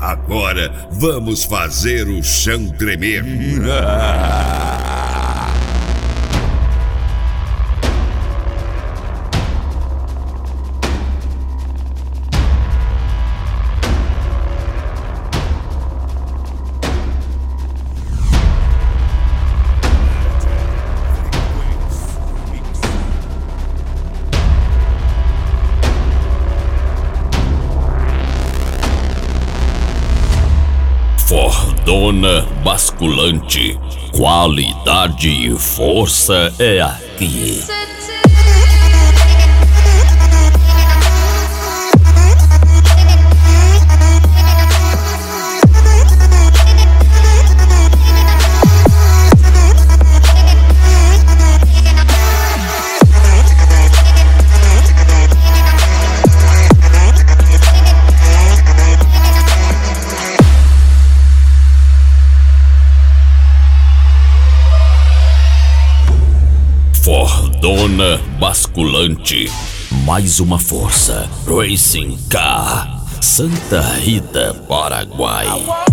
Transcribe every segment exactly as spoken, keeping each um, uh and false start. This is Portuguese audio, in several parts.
Agora vamos fazer o chão tremer. Fordona basculante, qualidade e força é aqui. Fordona basculante, mais uma força. Racing Car, Santa Rita, Paraguai.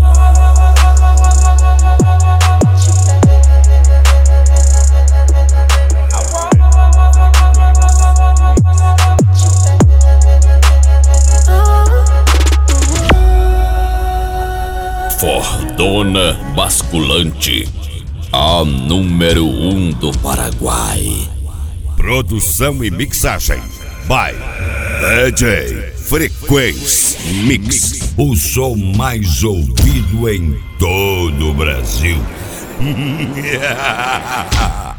Fordona basculante, a número um do Paraguai. Produção e mixagem by D J Frequência Mix. O som mais ouvido em todo o Brasil.